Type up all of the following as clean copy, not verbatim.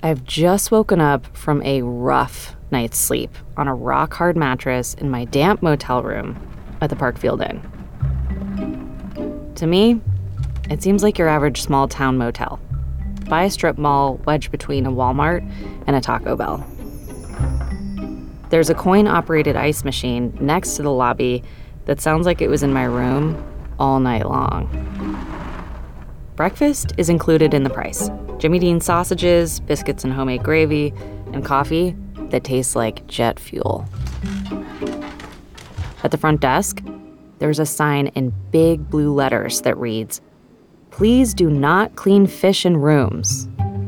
I've just woken up from a rough night's sleep on a rock-hard mattress in my damp motel room at the Parkfield Inn. To me, it seems like your average small-town motel. By a strip mall wedged between a Walmart and a Taco Bell. There's a coin-operated ice machine next to the lobby that sounds like it was in my room all night long. Breakfast is included in the price. Jimmy Dean sausages, biscuits and homemade gravy, and coffee that tastes like jet fuel. At the front desk, there's a sign in big blue letters that reads, "Please do not clean fish in rooms."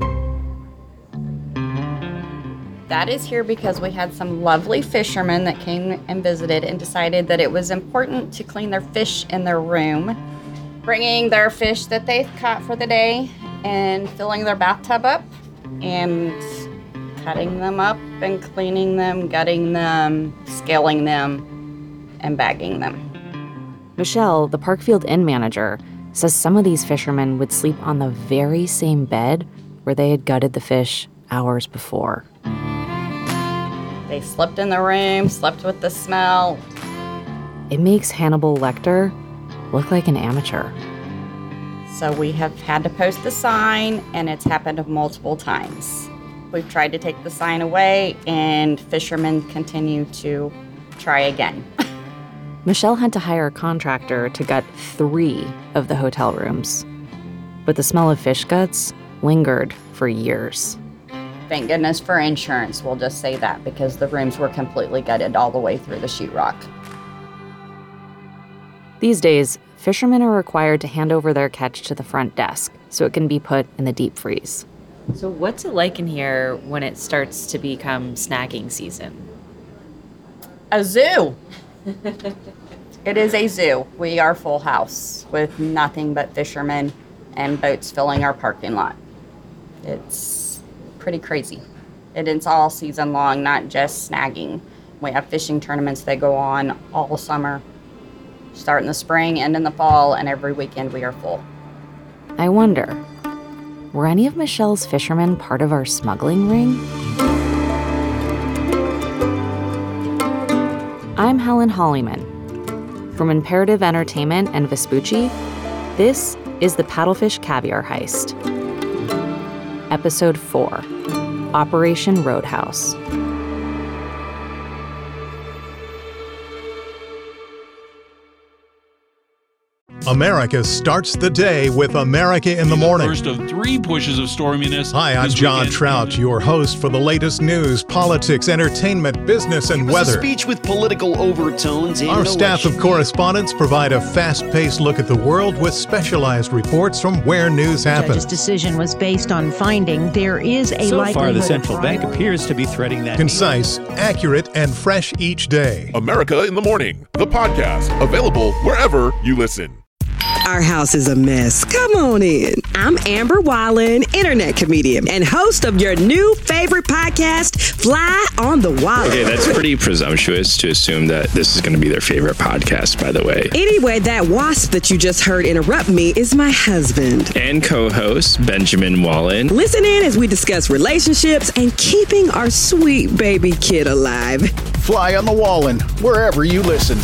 That is here because we had some lovely fishermen that came and visited and decided that it was important to clean their fish in their room, bringing their fish that they've caught for the day and filling their bathtub up and cutting them up and cleaning them, gutting them, scaling them, and bagging them. Michelle, the Parkfield Inn manager, says some of these fishermen would sleep on the very same bed where they had gutted the fish hours before. They slept in the room, slept with the smell. It makes Hannibal Lecter look like an amateur. So we have had to post the sign, and it's happened multiple times. We've tried to take the sign away, and fishermen continue to try again. Michelle had to hire a contractor to gut 3 of the hotel rooms. But the smell of fish guts lingered for years. Thank goodness for insurance, we'll just say that, because the rooms were completely gutted all the way through the sheetrock. These days, fishermen are required to hand over their catch to the front desk so it can be put in the deep freeze. So what's it like in here when it starts to become snagging season? A zoo! It is a zoo. We are full house with nothing but fishermen and boats filling our parking lot. It's pretty crazy. It is all season long, not just snagging. We have fishing tournaments that go on all summer, start in the spring, end in the fall, and every weekend we are full. I wonder, were any of Michelle's fishermen part of our smuggling ring? I'm Helen Hollyman. From Imperative Entertainment and Vespucci, this is the Paddlefish Caviar Heist. Episode 4, Operation Roadhouse. America starts the day with America in the Morning. First of 3 pushes of storminess. Hi, I'm John Trout, your host for the latest news, politics, entertainment, business, and weather. A speech with political overtones. Our staff of correspondents provide a fast-paced look at the world with specialized reports from where news happens. The judge's decision was based on finding there is a likelihood. So far, the central bank appears to be threading that. Concise, accurate, and fresh each day. America in the Morning, the podcast, available wherever you listen. Our house is a mess. Come on in. I'm Amber Wallen, internet comedian and host of your new favorite podcast, Fly on the Wall. Okay, that's pretty presumptuous to assume that this is going to be their favorite podcast, by the way. Anyway, that wasp that you just heard interrupt me is my husband. And co-host, Benjamin Wallen. Listen in as we discuss relationships and keeping our sweet baby kid alive. Fly on the Wallen, wherever you listen.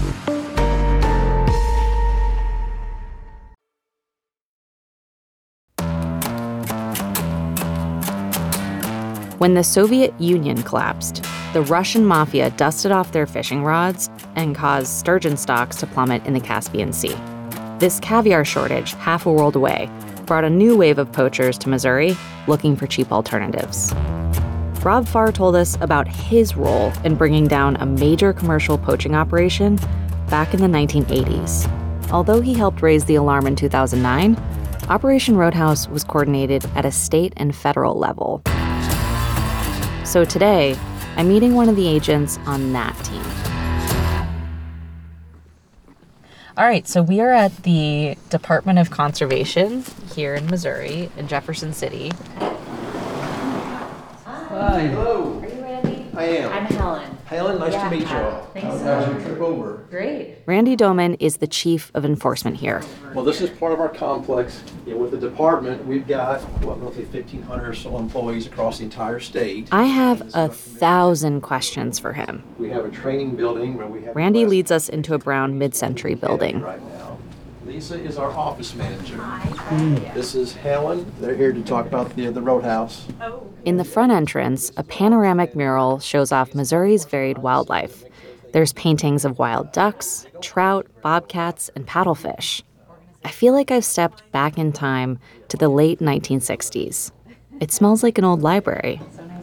When the Soviet Union collapsed, the Russian mafia dusted off their fishing rods and caused sturgeon stocks to plummet in the Caspian Sea. This caviar shortage, half a world away, brought a new wave of poachers to Missouri looking for cheap alternatives. Rob Farr told us about his role in bringing down a major commercial poaching operation back in the 1980s. Although he helped raise the alarm in 2009, Operation Roadhouse was coordinated at a state and federal level. So today, I'm meeting one of the agents on that team. All right, so we are at the Department of Conservation here in Missouri, in Jefferson City. Hi. Hello. Are you Randy? I am. I'm Helen. Helen, nice to meet you all. Thanks. How's your trip over? Great. Randy Doman is the chief of enforcement here. Well, this is part of our complex. With the department, we've got, roughly 1,500 or so employees across the entire state. I have 1,000 questions for him. We have a training building where we have... Randy leads us into a brown mid-century building. Right now. Lisa is our office manager. Hi. This is Helen. They're here to talk about the Roadhouse. In the front entrance, a panoramic mural shows off Missouri's varied wildlife. There's paintings of wild ducks, trout, bobcats, and paddlefish. I feel like I've stepped back in time to the late 1960s. It smells like an old library.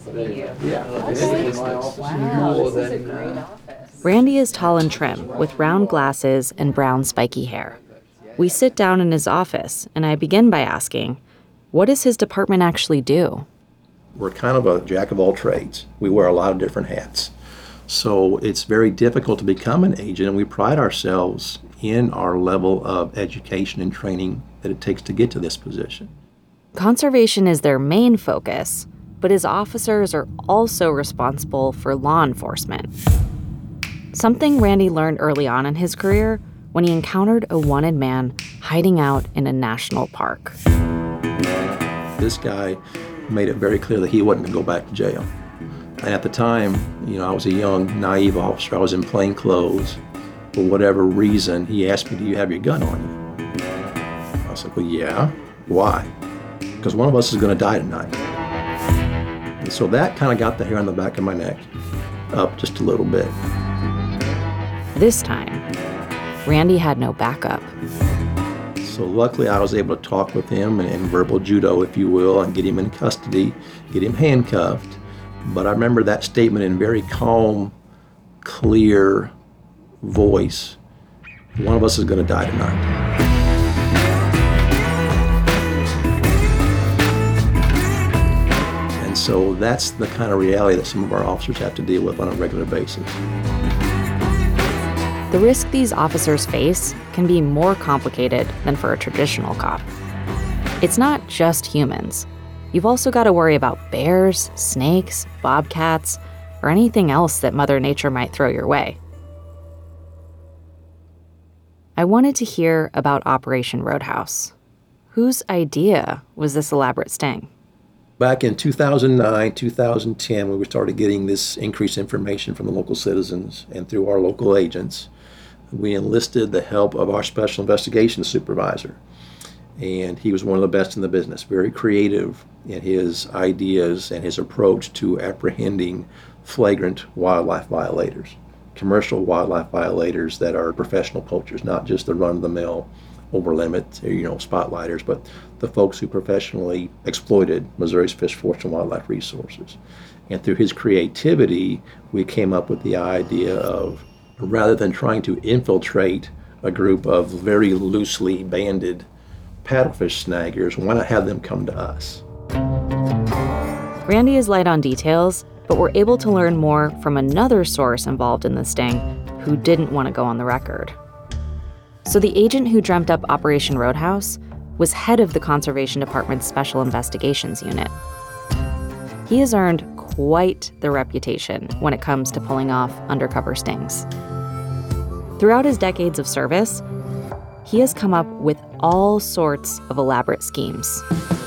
Randy is tall and trim, with round glasses and brown spiky hair. We sit down in his office, and I begin by asking, what does his department actually do? We're kind of a jack of all trades. We wear a lot of different hats. So it's very difficult to become an agent, and we pride ourselves in our level of education and training that it takes to get to this position. Conservation is their main focus, but his officers are also responsible for law enforcement. Something Randy learned early on in his career when he encountered a wanted man hiding out in a national park. This guy made it very clear that he wasn't going to go back to jail. And at the time, I was a young, naive officer. I was in plain clothes. For whatever reason, he asked me, do you have your gun on you? I said, well, yeah. Why? Because one of us is going to die tonight. And so that kind of got the hair on the back of my neck up just a little bit. This time, Randy had no backup. So luckily I was able to talk with him and verbal judo, if you will, and get him in custody, get him handcuffed. But I remember that statement in very calm, clear voice. One of us is going to die tonight. And so that's the kind of reality that some of our officers have to deal with on a regular basis. The risk these officers face can be more complicated than for a traditional cop. It's not just humans. You've also got to worry about bears, snakes, bobcats, or anything else that Mother Nature might throw your way. I wanted to hear about Operation Roadhouse. Whose idea was this elaborate sting? Back in 2009, 2010, when we started getting this increased information from the local citizens and through our local agents, we enlisted the help of our special investigations supervisor. And he was one of the best in the business, very creative in his ideas and his approach to apprehending flagrant wildlife violators, commercial wildlife violators that are professional poachers, not just the run-of-the-mill over-limit, spotlighters, but the folks who professionally exploited Missouri's fish, forest, and wildlife resources. And through his creativity, we came up with the idea of, rather than trying to infiltrate a group of very loosely banded paddlefish snaggers, why not have them come to us? Randy is light on details, but we're able to learn more from another source involved in the sting who didn't want to go on the record. So the agent who dreamt up Operation Roadhouse was head of the Conservation Department's Special Investigations Unit. He has earned quite the reputation when it comes to pulling off undercover stings. Throughout his decades of service, he has come up with all sorts of elaborate schemes.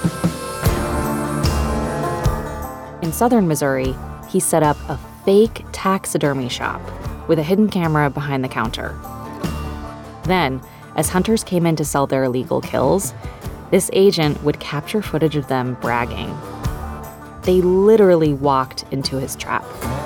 In southern Missouri, he set up a fake taxidermy shop with a hidden camera behind the counter. Then, as hunters came in to sell their illegal kills, this agent would capture footage of them bragging. They literally walked into his trap.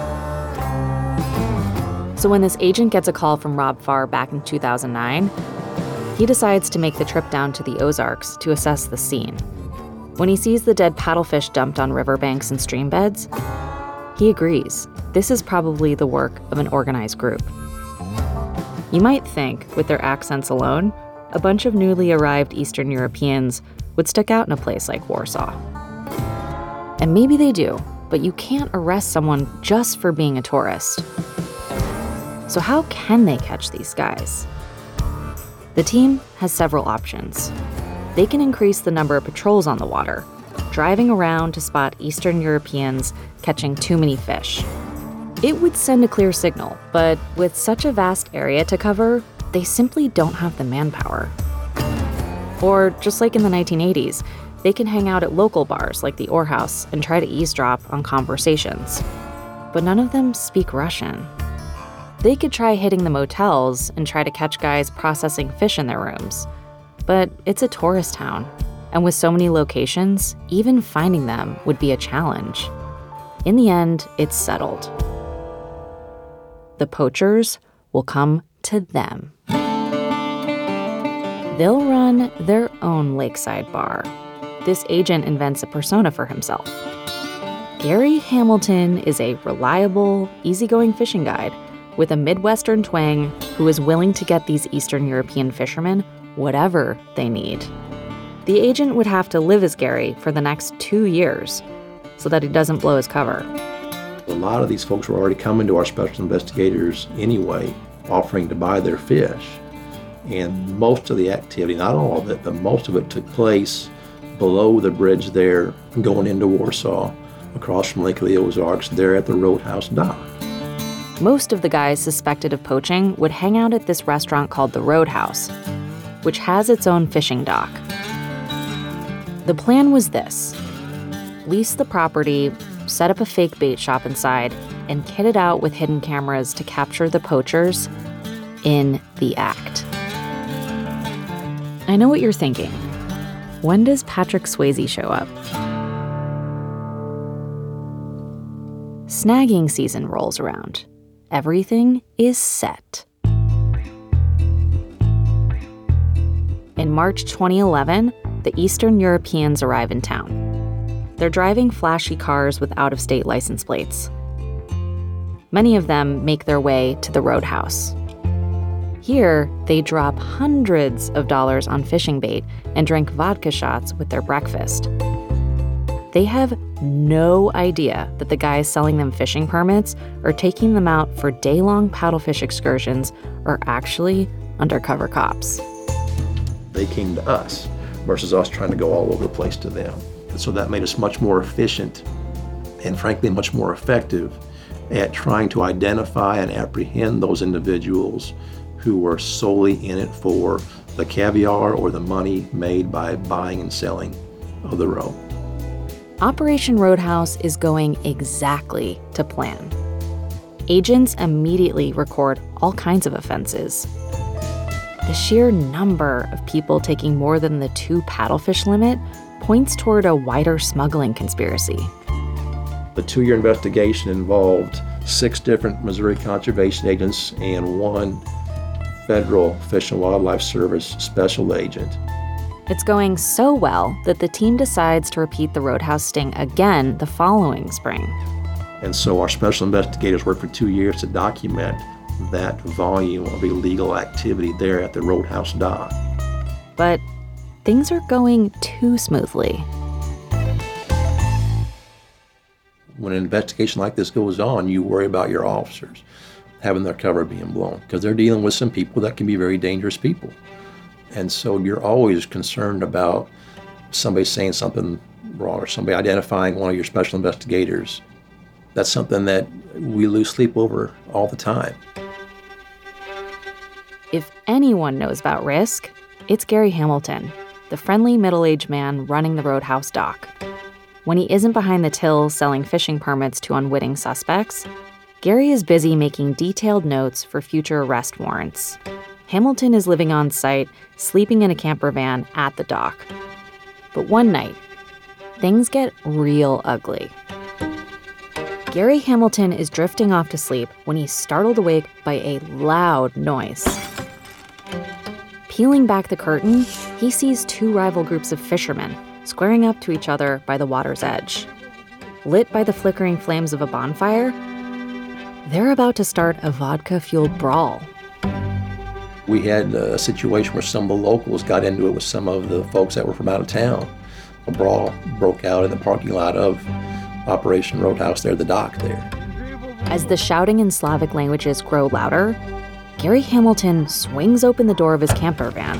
So when this agent gets a call from Rob Farr back in 2009, he decides to make the trip down to the Ozarks to assess the scene. When he sees the dead paddlefish dumped on riverbanks and stream beds, he agrees this is probably the work of an organized group. You might think, with their accents alone, a bunch of newly arrived Eastern Europeans would stick out in a place like Warsaw. And maybe they do, but you can't arrest someone just for being a tourist. So how can they catch these guys? The team has several options. They can increase the number of patrols on the water, driving around to spot Eastern Europeans catching too many fish. It would send a clear signal, but with such a vast area to cover, they simply don't have the manpower. Or, just like in the 1980s, they can hang out at local bars like the Orr House and try to eavesdrop on conversations. But none of them speak Russian. They could try hitting the motels and try to catch guys processing fish in their rooms. But it's a tourist town, and with so many locations, even finding them would be a challenge. In the end, it's settled. The poachers will come to them. They'll run their own lakeside bar. This agent invents a persona for himself. Gary Hamilton is a reliable, easygoing fishing guide with a Midwestern twang who is willing to get these Eastern European fishermen whatever they need. The agent would have to live as Gary for the next 2 years so that he doesn't blow his cover. A lot of these folks were already coming to our special investigators anyway, offering to buy their fish. And most of the activity, not all of it, but most of it took place below the bridge there, going into Warsaw, across from Lake of the Ozarks, there at the Roadhouse dock. Most of the guys suspected of poaching would hang out at this restaurant called the Roadhouse, which has its own fishing dock. The plan was this: lease the property, set up a fake bait shop inside, and kit it out with hidden cameras to capture the poachers in the act. I know what you're thinking. When does Patrick Swayze show up? Snagging season rolls around. Everything is set. In March 2011, the Eastern Europeans arrive in town. They're driving flashy cars with out-of-state license plates. Many of them make their way to the Roadhouse. Here, they drop hundreds of dollars on fishing bait and drink vodka shots with their breakfast. They have no idea that the guys selling them fishing permits or taking them out for day-long paddlefish excursions are actually undercover cops. They came to us versus us trying to go all over the place to them. And so that made us much more efficient and frankly much more effective at trying to identify and apprehend those individuals who were solely in it for the caviar or the money made by buying and selling of the roe. Operation Roadhouse is going exactly to plan. Agents immediately record all kinds of offenses. The sheer number of people taking more than the 2 paddlefish limit points toward a wider smuggling conspiracy. The 2-year investigation involved 6 different Missouri conservation agents and 1 federal Fish and Wildlife Service special agent. It's going so well that the team decides to repeat the Roadhouse sting again the following spring. And so our special investigators worked for 2 years to document that volume of illegal activity there at the Roadhouse dock. But things are going too smoothly. When an investigation like this goes on, you worry about your officers having their cover being blown because they're dealing with some people that can be very dangerous people. And so you're always concerned about somebody saying something wrong or somebody identifying one of your special investigators. That's something that we lose sleep over all the time. If anyone knows about risk, it's Gary Hamilton, the friendly middle-aged man running the Roadhouse dock. When he isn't behind the till selling fishing permits to unwitting suspects, Gary is busy making detailed notes for future arrest warrants. Hamilton is living on site, sleeping in a camper van at the dock. But one night, things get real ugly. Gary Hamilton is drifting off to sleep when he's startled awake by a loud noise. Peeling back the curtain, he sees 2 rival groups of fishermen squaring up to each other by the water's edge. Lit by the flickering flames of a bonfire, they're about to start a vodka-fueled brawl. We had a situation where some of the locals got into it with some of the folks that were from out of town. A brawl broke out in the parking lot of Operation Roadhouse there, the dock there. As the shouting in Slavic languages grow louder, Gary Hamilton swings open the door of his camper van.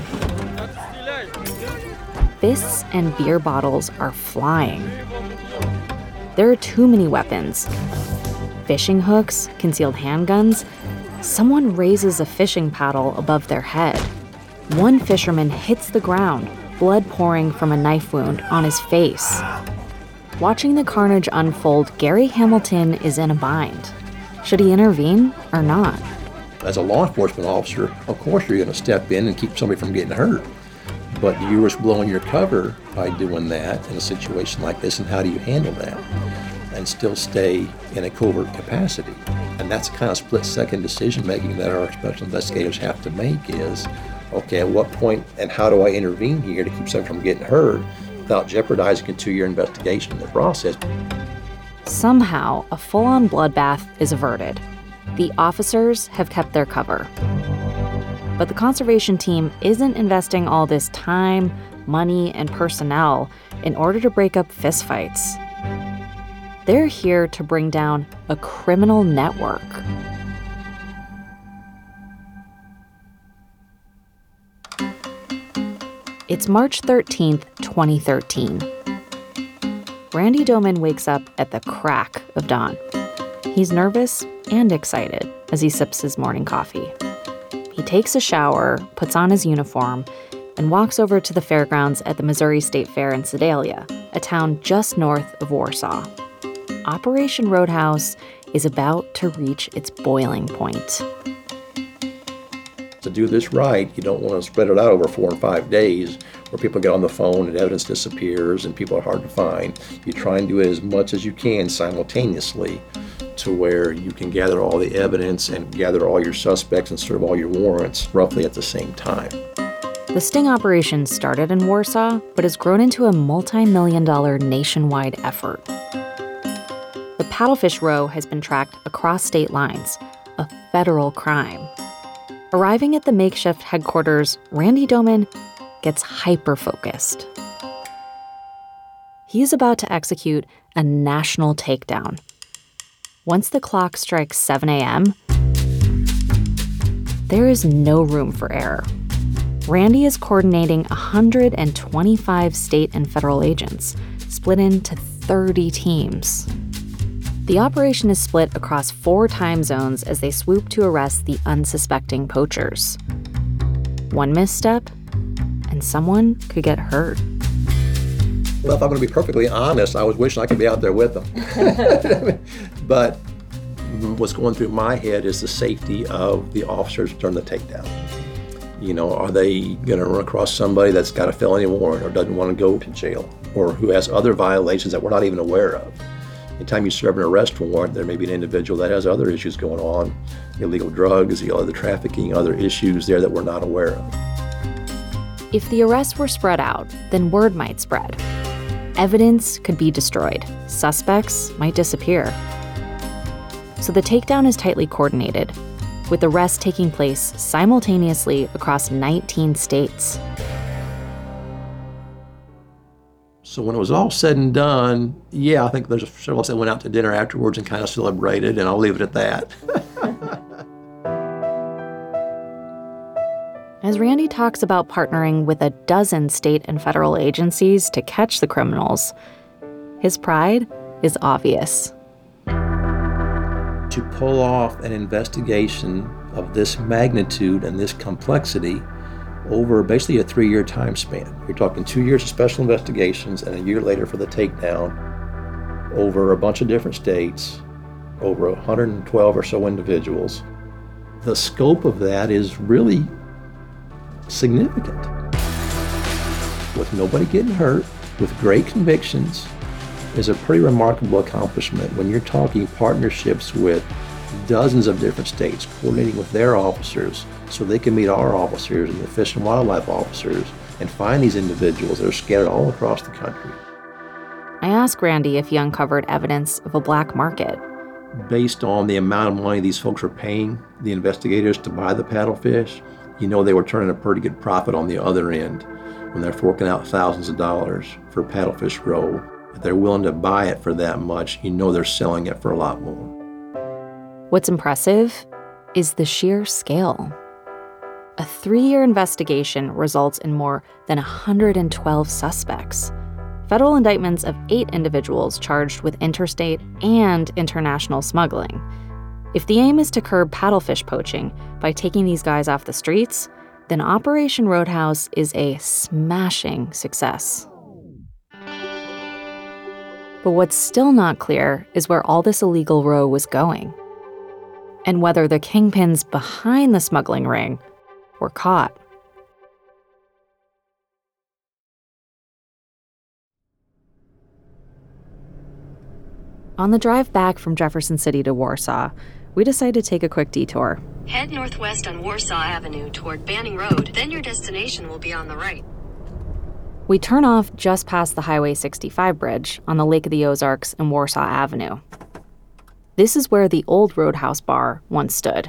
Fists and beer bottles are flying. There are too many weapons. fishing hooks, concealed handguns, someone raises a fishing paddle above their head. One fisherman hits the ground, blood pouring from a knife wound on his face. Watching the carnage unfold, Gary Hamilton is in a bind. Should he intervene or not? As a law enforcement officer, of course you're going to step in and keep somebody from getting hurt. But do you risk blowing your cover by doing that in a situation like this, and how do you handle that and still stay in a covert capacity? And that's the kind of split-second decision-making that our special investigators have to make is, okay, at what point and how do I intervene here to keep someone from getting hurt without jeopardizing a 2-year investigation in the process? Somehow, a full-on bloodbath is averted. The officers have kept their cover. But the conservation team isn't investing all this time, money, and personnel in order to break up fistfights. They're here to bring down a criminal network. It's March 13th, 2013. Randy Doman wakes up at the crack of dawn. He's nervous and excited as he sips his morning coffee. He takes a shower, puts on his uniform, and walks over to the fairgrounds at the Missouri State Fair in Sedalia, a town just north of Warsaw. Operation Roadhouse is about to reach its boiling point. To do this right, you don't want to spread it out over 4 and 5 days where people get on the phone and evidence disappears and people are hard to find. You try and do it as much as you can simultaneously to where you can gather all the evidence and gather all your suspects and serve all your warrants roughly at the same time. The sting operation started in Warsaw, but has grown into a multi-million-dollar nationwide effort. The paddlefish row has been tracked across state lines, a federal crime. Arriving at the makeshift headquarters, Randy Doman gets hyper-focused. He's about to execute a national takedown. Once the clock strikes 7 a.m., there is no room for error. Randy is coordinating 125 state and federal agents, split into 30 teams. The operation is split across 4 time zones as they swoop to arrest the unsuspecting poachers. One misstep, and someone could get hurt. Well, if I'm going to be perfectly honest, I was wishing I could be out there with them. But what's going through my head is the safety of the officers during the takedown. You know, are they going to run across somebody that's got a felony warrant or doesn't want to go to jail or who has other violations that we're not even aware of? Anytime you serve an arrest warrant, there may be an individual that has other issues going on, illegal drugs, illegal trafficking, other issues there that we're not aware of. If the arrests were spread out, then word might spread. Evidence could be destroyed. Suspects might disappear. So the takedown is tightly coordinated, with arrests taking place simultaneously across 19 states. So when it was all said and done, yeah, I think there's several of us that went out to dinner afterwards and kind of celebrated, and I'll leave it at that. As Randy talks about partnering with a dozen state and federal agencies to catch the criminals, his pride is obvious. To pull off an investigation of this magnitude and this complexity over basically a 3-year time span. You're talking 2 years of special investigations and a year later for the takedown over a bunch of different states, over 112 or so individuals. The scope of that is really significant. With nobody getting hurt, with great convictions, is a pretty remarkable accomplishment when you're talking partnerships with dozens of different states, coordinating with their officers so they can meet our officers and the Fish and Wildlife officers and find these individuals that are scattered all across the country. I asked Randy if he uncovered evidence of a black market. Based on the amount of money these folks were paying the investigators to buy the paddlefish, you know they were turning a pretty good profit on the other end when they're forking out thousands of dollars for paddlefish roe. If they're willing to buy it for that much, you know they're selling it for a lot more. What's impressive is the sheer scale. A 3-year investigation results in more than 112 suspects, federal indictments of 8 individuals charged with interstate and international smuggling. If the aim is to curb paddlefish poaching by taking these guys off the streets, then Operation Roadhouse is a smashing success. But what's still not clear is where all this illegal row was going, and whether the kingpins behind the smuggling ring were caught. On the drive back from Jefferson City to Warsaw, we decided to take a quick detour. Head northwest on Warsaw Avenue toward Banning Road, then your destination will be on the right. We turn off just past the Highway 65 bridge on the Lake of the Ozarks and Warsaw Avenue. This is where the old Roadhouse bar once stood.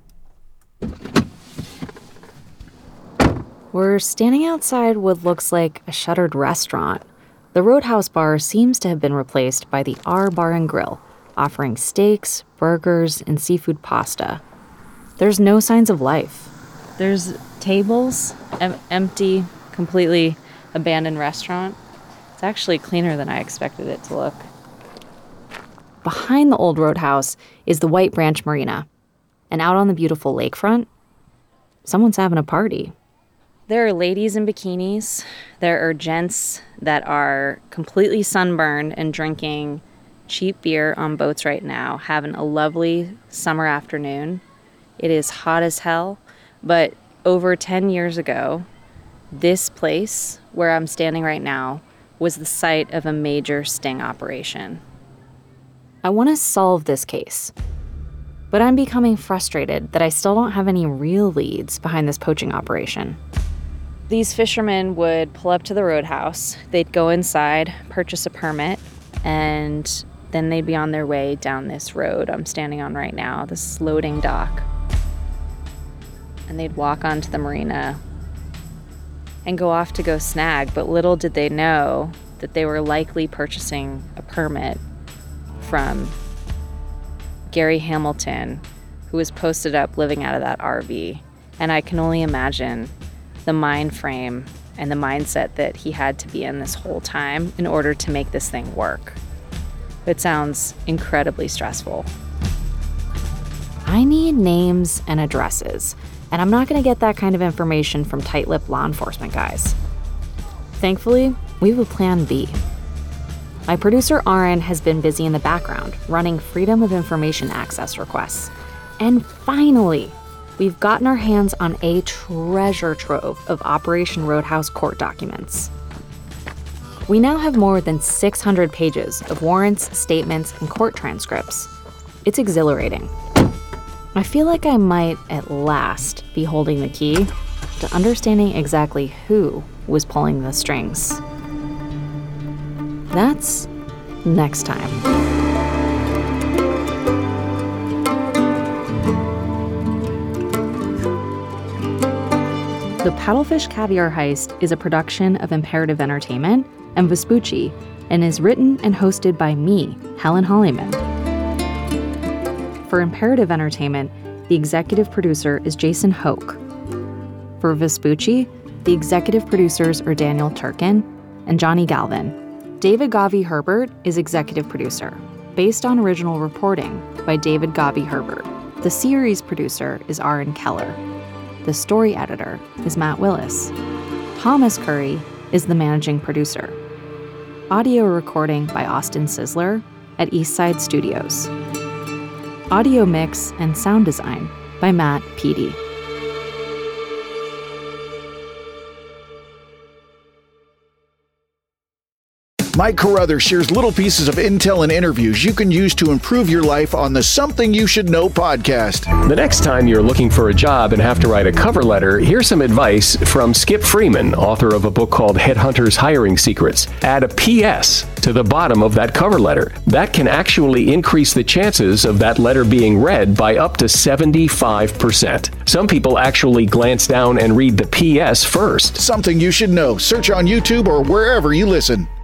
We're standing outside what looks like a shuttered restaurant. The Roadhouse bar seems to have been replaced by the R Bar and Grill, offering steaks, burgers, and seafood pasta. There's no signs of life. There's tables, empty, completely abandoned restaurant. It's actually cleaner than I expected it to look. Behind the old Roadhouse is the White Branch Marina. And out on the beautiful lakefront, someone's having a party. There are ladies in bikinis. There are gents that are completely sunburned and drinking cheap beer on boats right now, having a lovely summer afternoon. It is hot as hell, but over 10 years ago, this place where I'm standing right now was the site of a major sting operation. I want to solve this case, but I'm becoming frustrated that I still don't have any real leads behind this poaching operation. These fishermen would pull up to the Roadhouse, they'd go inside, purchase a permit, and then they'd be on their way down this road I'm standing on right now, this loading dock. And they'd walk onto the marina and go off to go snag, but little did they know that they were likely purchasing a permit from Gary Hamilton, who was posted up living out of that RV. And I can only imagine the mind frame and the mindset that he had to be in this whole time in order to make this thing work. It sounds incredibly stressful. I need names and addresses, and I'm not going to get that kind of information from tight-lipped law enforcement guys. Thankfully, we have a plan B. My producer Aaron has been busy in the background running Freedom of Information access requests. And finally, we've gotten our hands on a treasure trove of Operation Roadhouse court documents. We now have more than 600 pages of warrants, statements, and court transcripts. It's exhilarating. I feel like I might, at last, be holding the key to understanding exactly who was pulling the strings. That's next time. The Paddlefish Caviar Heist is a production of Imperative Entertainment and Vespucci and is written and hosted by me, Helen Hollyman. For Imperative Entertainment, the executive producer is Jason Hoke. For Vespucci, the executive producers are Daniel Turkin and Johnny Galvin. David Gavi Herbert is executive producer, based on original reporting by David Gavi Herbert. The series producer is Aaron Keller. The story editor is Matt Willis. Thomas Curry is the managing producer. Audio recording by Austin Sizzler at Eastside Studios. Audio mix and sound design by Matt Peedy. Mike Carruthers shares little pieces of intel and interviews you can use to improve your life on the Something You Should Know podcast. The next time you're looking for a job and have to write a cover letter, here's some advice from Skip Freeman, author of a book called Headhunters Hiring Secrets. Add a PS to the bottom of that cover letter. That can actually increase the chances of that letter being read by up to 75%. Some people actually glance down and read the PS first. Something You Should Know. Search on YouTube or wherever you listen.